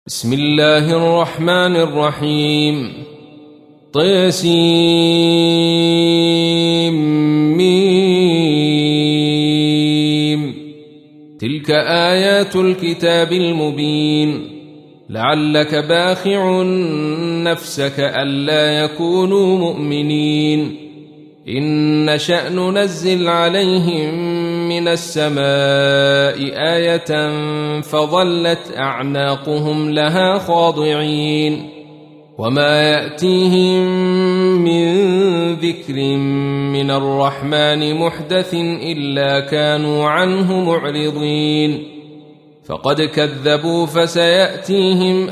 بسم الله الرحمن الرحيم طسم تلك آيات الكتاب المبين لعلك باخع نفسك ألا يكونوا مؤمنين إن نشأ ننزل عليهم من السماء آية فظلت أعناقهم لها خاضعين وما يأتيهم من ذكر من الرحمن محدث إلا كانوا عنه معرضين فقد كذبوا فسيأتيهم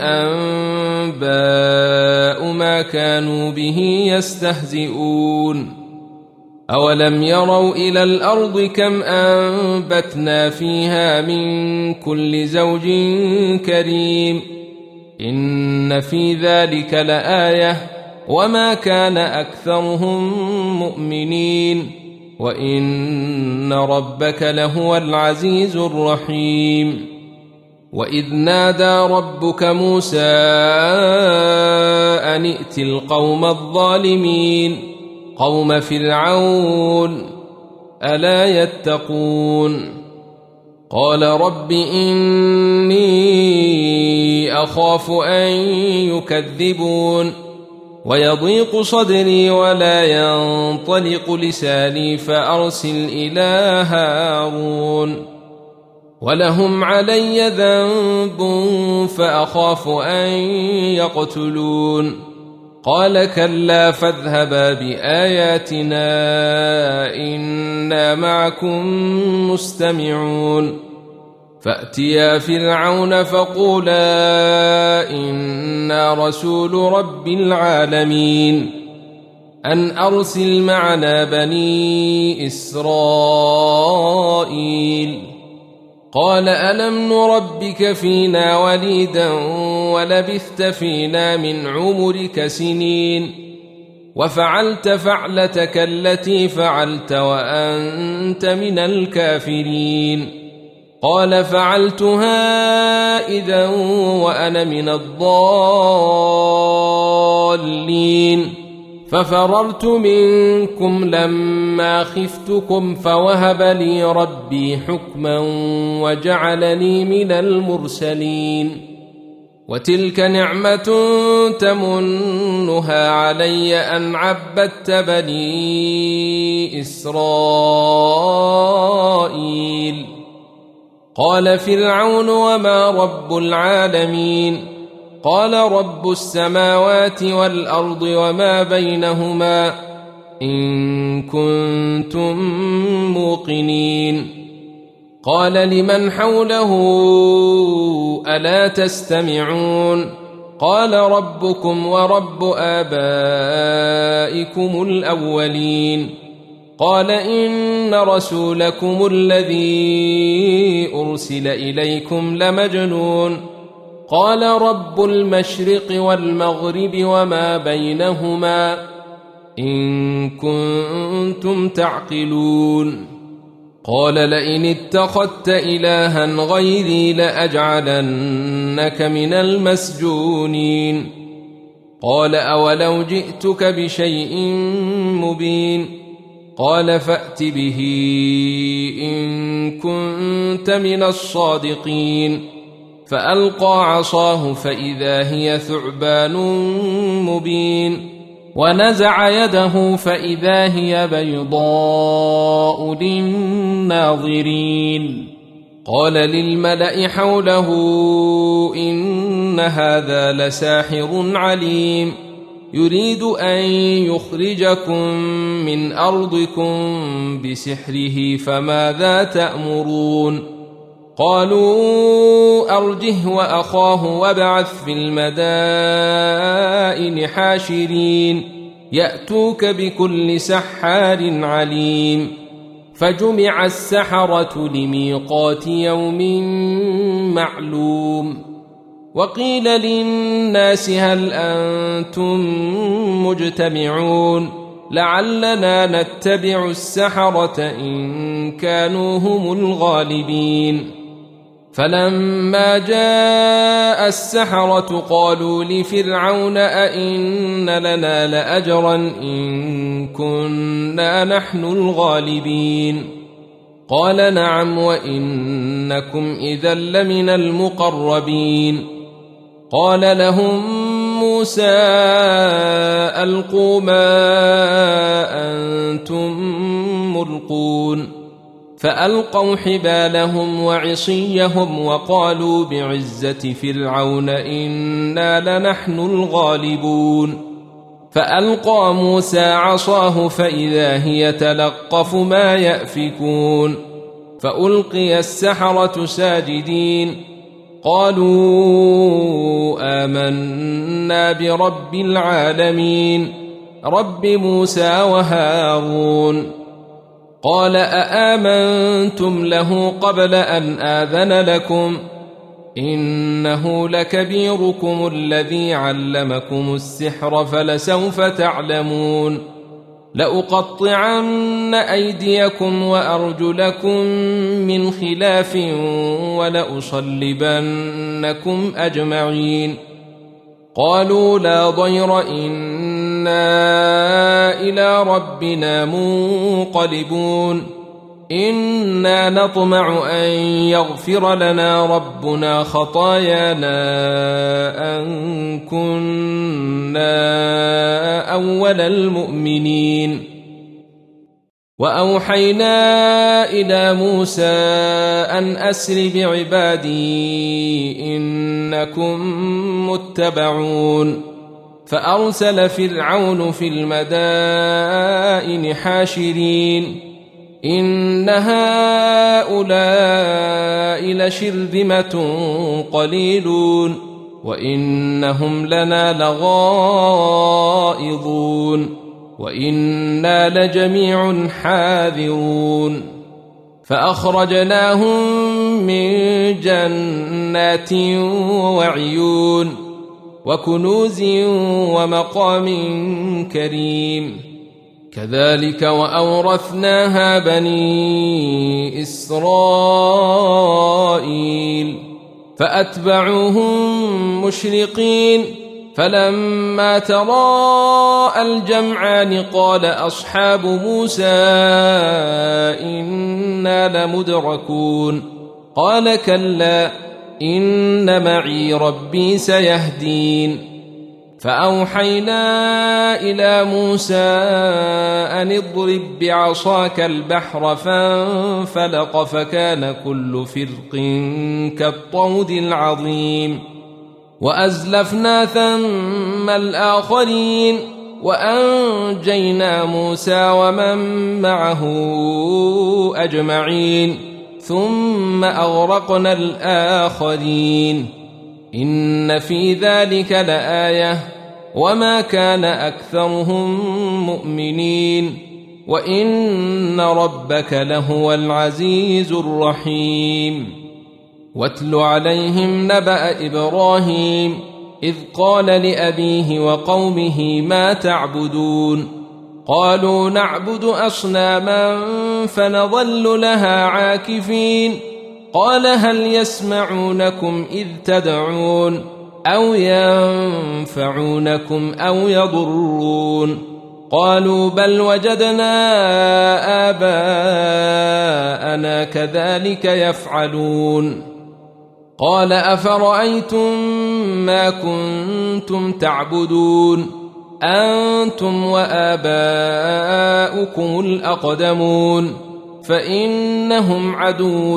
أنباء ما كانوا به يستهزئون أولم يروا إلى الأرض كم أنبتنا فيها من كل زوج كريم إن في ذلك لآية وما كان أكثرهم مؤمنين وإن ربك لهو العزيز الرحيم وإذ نادى ربك موسى أن ائت القوم الظالمين قوم فرعون ألا يتقون قال رب إني أخاف أن يكذبون ويضيق صدري ولا ينطلق لساني فأرسل إلى هارون ولهم علي ذنب فأخاف أن يقتلون قال كلا فاذهبا بآياتنا إنا معكم مستمعون فأتيا فرعون فقولا إنا رسول رب العالمين أن أرسل معنا بني إسرائيل قال ألم نربك فينا وليدا ولبثت فينا من عمرك سنين وفعلت فعلتك التي فعلت وأنت من الكافرين قال فعلتها إذا وأنا من الضالين ففررت منكم لما خفتكم فوهب لي ربي حكما وجعلني من المرسلين وتلك نعمة تمنها علي أن عبدت بني إسرائيل قال فرعون وما رب العالمين قال رب السماوات والأرض وما بينهما إن كنتم موقنين قال لمن حوله ألا تستمعون قال ربكم ورب آبائكم الأولين قال إن رسولكم الذي أرسل إليكم لمجنون قال رب المشرق والمغرب وما بينهما إن كنتم تعقلون قال لئن اتخذت إلها غيري لأجعلنك من المسجونين قال أولو جئتك بشيء مبين قال فأت به إن كنت من الصادقين فألقى عصاه فإذا هي ثعبان مبين ونزع يده فإذا هي بيضاء للناظرين قال للملأ حوله إن هذا لساحر عليم يريد أن يخرجكم من أرضكم بسحره فماذا تأمرون قالوا أرجه وأخاه وابعث في المدائن حاشرين يأتوك بكل سحار عليم فجمع السحرة لميقات يوم معلوم وقيل للناس هل أنتم مجتمعون لعلنا نتبع السحرة إن كانوا هم الغالبين فلما جاء السحرة قالوا لفرعون أئن لنا لأجرا إن كنا نحن الغالبين قال نعم وإنكم إذا لمن المقربين قال لهم موسى ألقوا ما أنتم ملقون فألقوا حبالهم وعصيهم وقالوا بعزة فرعون إنا لنحن الغالبون فألقى موسى عصاه فإذا هي تلقف ما يأفكون فألقي السحرة ساجدين قالوا آمنا برب العالمين رب موسى وهارون قال أآمنتم له قبل أن آذن لكم إنه لكبيركم الذي علمكم السحر فلسوف تعلمون لأقطعن أيديكم وأرجلكم من خلاف ولأصلبنكم أجمعين قالوا لا ضير إنا إلى ربنا منقلبون إنا نطمع أن يغفر لنا ربنا خطايانا أن كنا أول المؤمنين وأوحينا إلى موسى أن أسر بعبادي إنكم متبعون فأرسل فرعون في المدائن حاشرين إن هؤلاء لشرذمة قليلون وإنهم لنا لغائظون وإنا لجميع حاذرون فأخرجناهم من جنات وعيون وكنوز ومقام كريم كذلك وأورثناها بني إسرائيل فأتبعوهم مشرقين فلما تراءى الجمعان قال أصحاب موسى إنا لمدركون قال كلا إن معي ربي سيهدين فأوحينا إلى موسى أن اضرب بعصاك البحر فانفلق فكان كل فرق كالطود العظيم وأزلفنا ثم الآخرين وأنجينا موسى ومن معه أجمعين ثم أغرقنا الآخرين إن في ذلك لآية وما كان أكثرهم مؤمنين وإن ربك لهو العزيز الرحيم واتل عليهم نبأ إبراهيم إذ قال لأبيه وقومه ما تعبدون قالوا نعبد أصناما فنظل لها عاكفين قال هل يسمعونكم إذ تدعون أو ينفعونكم أو يضرون قالوا بل وجدنا آباءنا كذلك يفعلون قال أفرأيتم ما كنتم تعبدون أنتم وآباؤكم الأقدمون فإنهم عدو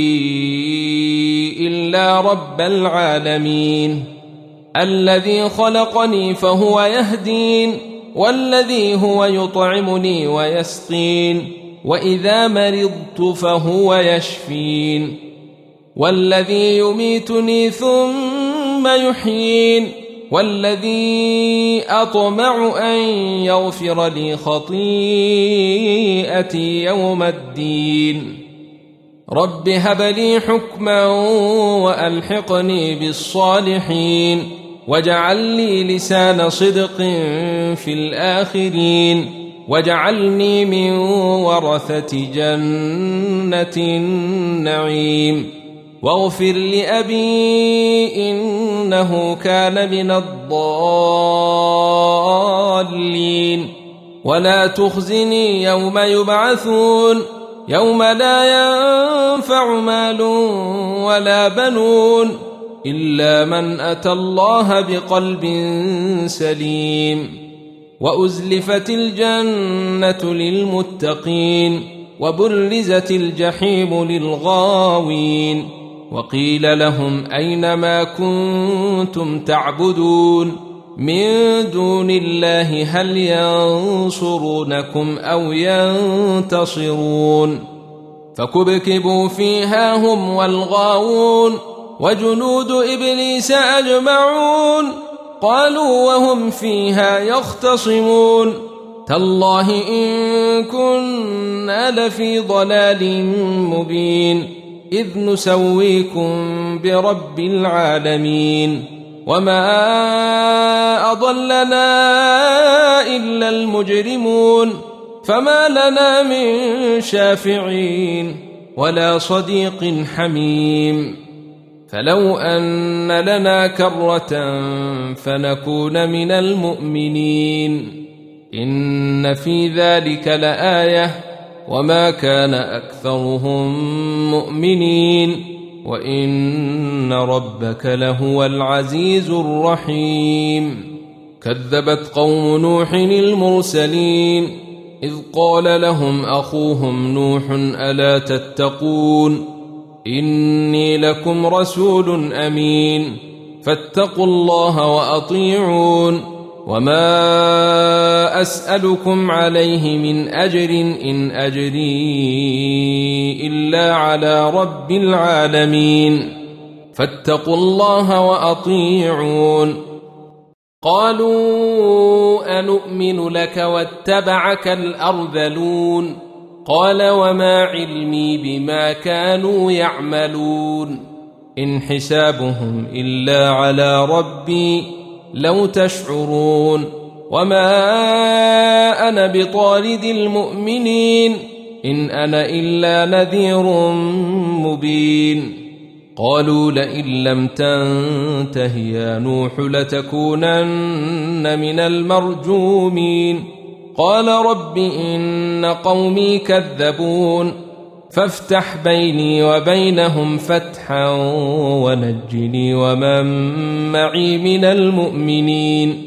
لي إلا رب العالمين الذي خلقني فهو يهدين والذي هو يطعمني ويسقين وإذا مرضت فهو يشفين والذي يميتني ثم يحيين والذي أطمع أن يغفر لي خطيئتي يوم الدين رب هب لي حكما وألحقني بالصالحين واجعل لي لسان صدق في الآخرين واجعلني من ورثة جنة النعيم واغفر لأبي إنه كان من الضالين ولا تخزني يوم يبعثون يوم لا ينفع مال ولا بنون إلا من أتى الله بقلب سليم وأزلفت الجنة للمتقين وبرزت الجحيم للغاوين وقيل لهم أين ما كنتم تعبدون من دون الله هل ينصرونكم أو ينتصرون فكبكبوا فيها هم والغاوون وجنود إبليس أجمعون قالوا وهم فيها يختصمون تالله إن كنا لفي ضلال مبين إذ نسويكم برب العالمين وما أضلنا إلا المجرمون فما لنا من شافعين ولا صديق حميم فلو أن لنا كرة فنكون من المؤمنين إن في ذلك لآية وما كان أكثرهم مؤمنين وإن ربك لهو العزيز الرحيم كذبت قوم نوح المرسلين إذ قال لهم أخوهم نوح ألا تتقون إني لكم رسول أمين فاتقوا الله وأطيعون وما أسألكم عليه من أجر إن أجري إلا على رب العالمين فاتقوا الله وأطيعون قالوا أنؤمن لك واتبعك الأرذلون قال وما علمي بما كانوا يعملون إن حسابهم إلا على ربي لو تشعرون وما أنا بطارد المؤمنين إن أنا إلا نذير مبين قالوا لئن لم تنته يا نوح لتكونن من المرجومين قال رب إن قومي كذبون فافتح بيني وبينهم فتحا ونجني ومن معي من المؤمنين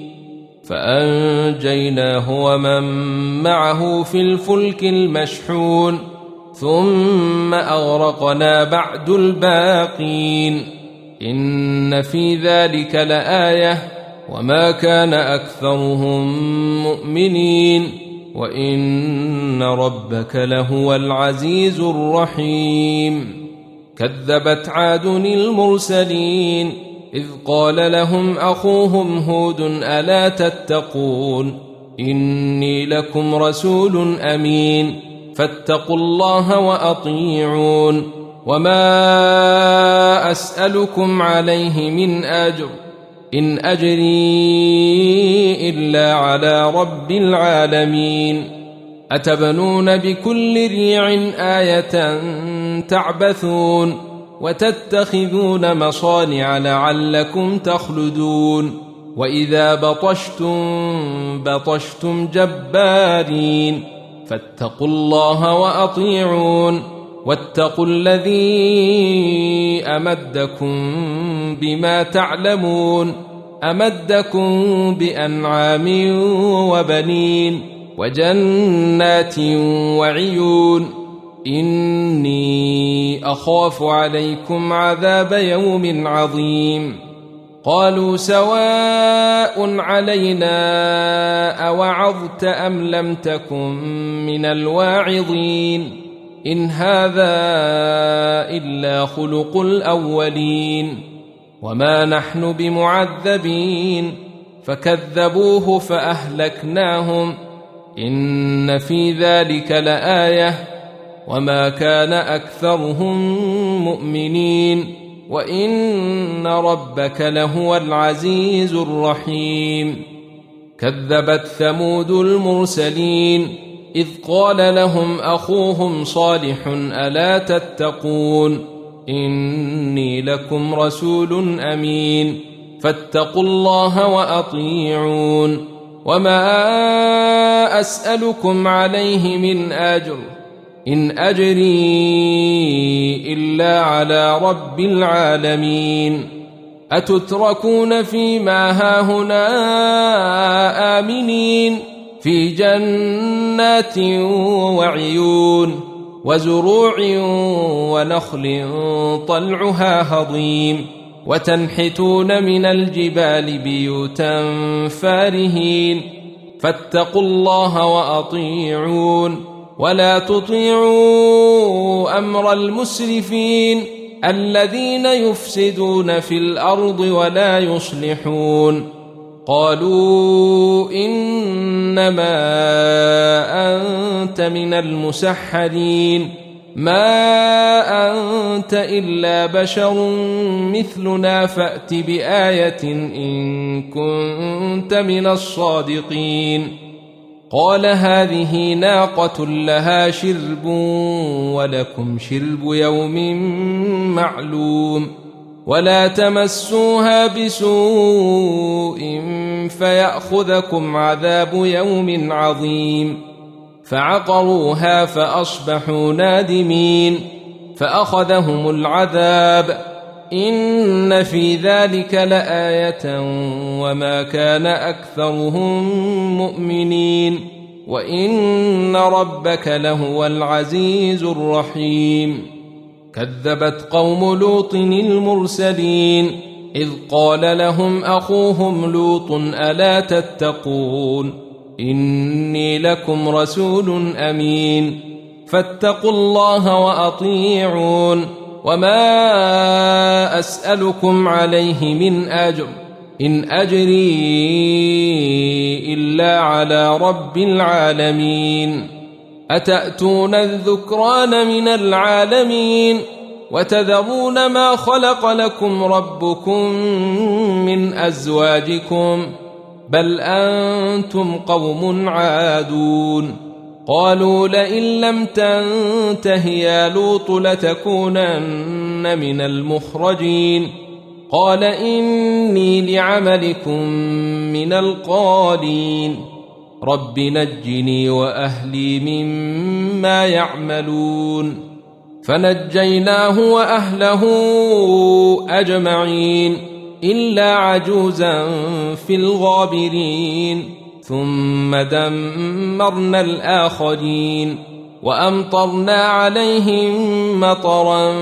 فأنجيناه ومن معه في الفلك المشحون ثم أغرقنا بعد الباقين إن في ذلك لآية وما كان أكثرهم مؤمنين وإن ربك لهو العزيز الرحيم كذبت عاد المرسلين إذ قال لهم أخوهم هود ألا تتقون إني لكم رسول أمين فاتقوا الله وأطيعون وما أسألكم عليه من أجر إن أجري إلا على رب العالمين أتبنون بكل ريع آية تعبثون وتتخذون مصانع لعلكم تخلدون وإذا بطشتم جبارين فاتقوا الله وأطيعون واتقوا الذي أمدكم بما تعلمون أمدكم بأنعام وبنين وجنات وعيون إني أخاف عليكم عذاب يوم عظيم قالوا سواء علينا أوعظت أم لم تكن من الواعظين إن هذا إلا خلق الأولين وما نحن بمعذبين فكذبوه فأهلكناهم إن في ذلك لآية وما كان أكثرهم مؤمنين وإن ربك لهو العزيز الرحيم كذبت ثمود المرسلين إذ قال لهم أخوهم صالح ألا تتقون إني لكم رسول أمين فاتقوا الله وأطيعون وما أسألكم عليه من أجر إن أجري إلا على رب العالمين أتتركون فيما هاهنا آمنين في جنات وعيون وزروع ونخل طلعها هضيم وتنحتون من الجبال بيوتا فارهين فاتقوا الله وأطيعون ولا تطيعوا أمر المسرفين الذين يفسدون في الأرض ولا يصلحون قالوا إنما أنت من المسحرين ما أنت إلا بشر مثلنا فأت بآية إن كنت من الصادقين قال هذه ناقة لها شرب ولكم شرب يوم معلوم ولا تمسوها بسوء فيأخذكم عذاب يوم عظيم فعقروها فأصبحوا نادمين فأخذهم العذاب إن في ذلك لآية وما كان أكثرهم مؤمنين وإن ربك لهو العزيز الرحيم كذبت قوم لوط المرسلين إذ قال لهم أخوهم لوط ألا تتقون إني لكم رسول أمين فاتقوا الله وأطيعون وما أسألكم عليه من أجر إن أجري إلا على رب العالمين أتأتون الذكران من العالمين وتذرون ما خلق لكم ربكم من أزواجكم بل أنتم قوم عادون قالوا لئن لم تنته يا لوط لتكونن من المخرجين قال إني لعملكم من القالين رب نجني وأهلي مما يعملون فنجيناه وأهله أجمعين إلا عجوزا في الغابرين ثم دمرنا الآخرين وأمطرنا عليهم مطرا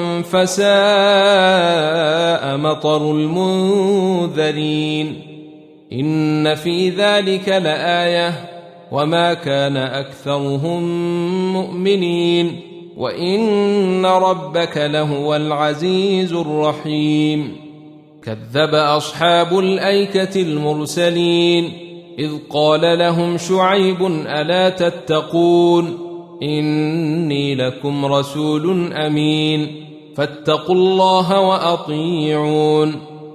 فساء مطر المنذرين إن في ذلك لآية وما كان أكثرهم مؤمنين وإن ربك لهو العزيز الرحيم كذب أصحاب الأيكة المرسلين إذ قال لهم شعيب ألا تتقون إني لكم رسول أمين فاتقوا الله وأطيعون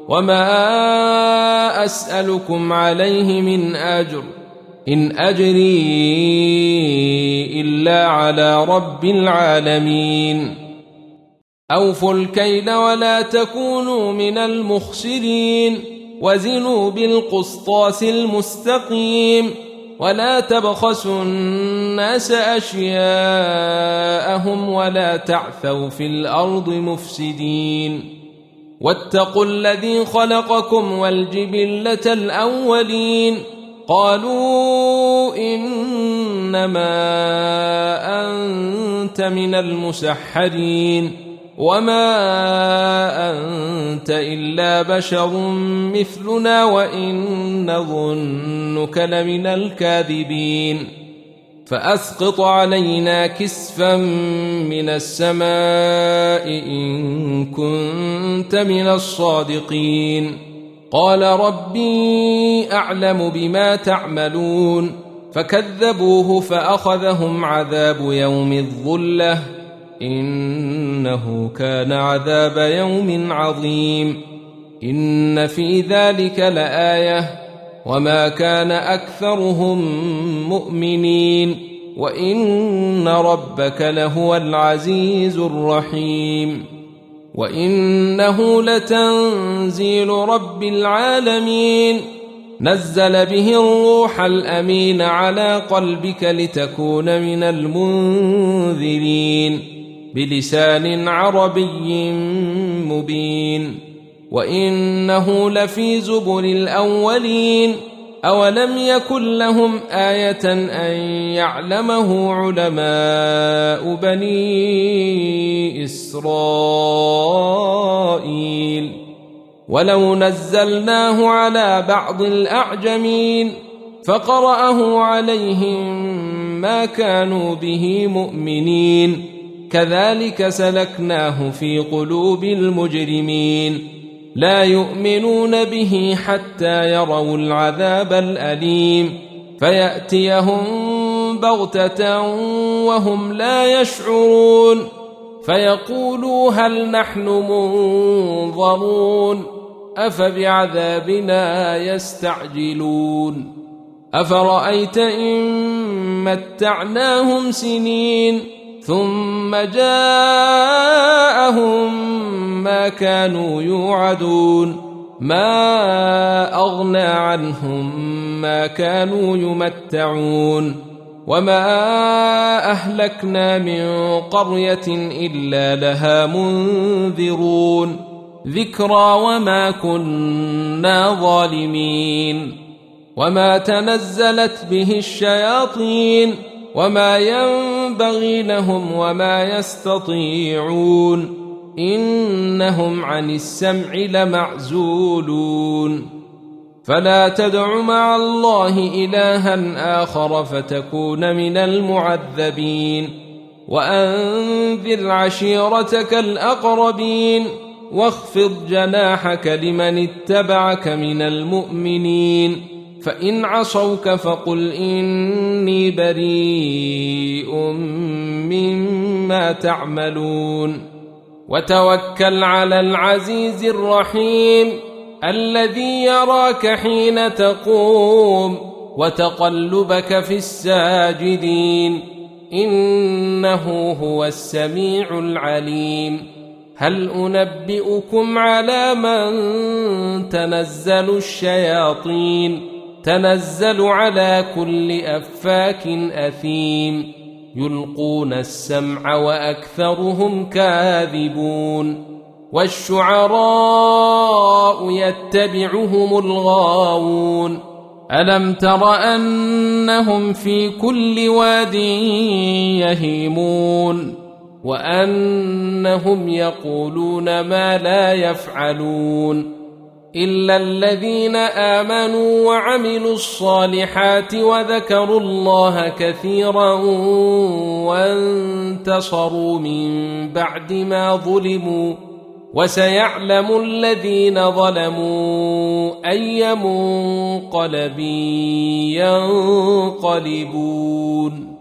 وما أسألكم عليه من أجر إن أجري إلا على رب العالمين أوفوا الكيل ولا تكونوا من المخسرين وزنوا بالقسطاس المستقيم ولا تبخسوا الناس أشياءهم ولا تعثوا في الأرض مفسدين واتقوا الذي خلقكم والجبلة الأولين قالوا إنما أنت من المسحرين وما أنت إلا بشر مثلنا وإن نظنك لمن الكاذبين فأسقط علينا كسفا من السماء إن كنت من الصادقين قال ربي أعلم بما تعملون فكذبوه فأخذهم عذاب يوم الظلة إنه كان عذاب يوم عظيم إن في ذلك لآية وما كان أكثرهم مؤمنين وإن ربك لهو العزيز الرحيم وإنه لتنزيل رب العالمين نزل به الروح الأمين على قلبك لتكون من المنذرين بلسان عربي مبين وإنه لفي زبر الأولين أولم يكن لهم آية أن يعلمه علماء بني إسرائيل ولو نزلناه على بعض الأعجمين فقرأه عليهم ما كانوا به مؤمنين كذلك سلكناه في قلوب المجرمين لا يؤمنون به حتى يروا العذاب الأليم فيأتيهم بغتة وهم لا يشعرون فيقولوا هل نحن منظرون أفبعذابنا يستعجلون أفرأيت إن متعناهم سنين ثم جاءهم ما كانوا يوعدون ما أغنى عنهم ما كانوا يمتعون وما أهلكنا من قرية إلا لها منذرون ذكرى وما كنا ظالمين وما تنزلت به الشياطين وما ينبغي لهم وما يستطيعون إنهم عن السمع لمعزولون فلا تدع مع الله إلها آخر فتكون من المعذبين وأنذر عشيرتك الأقربين واخفض جناحك لمن اتبعك من المؤمنين فإن عصوك فقل إني بريء مما تعملون وتوكل على العزيز الرحيم الذي يراك حين تقوم وتقلبك في الساجدين إنه هو السميع العليم هل أنبئكم على من تنزل الشياطين تنزل على كل أفاك أثيم يلقون السمع وأكثرهم كاذبون والشعراء يتبعهم الغاوون ألم تر أنهم في كل واد يهيمون وأنهم يقولون ما لا يفعلون إلا الذين آمنوا وعملوا الصالحات وذكروا الله كثيرا وانتصروا من بعد ما ظلموا وسيعلم الذين ظلموا أي منقلب ينقلبون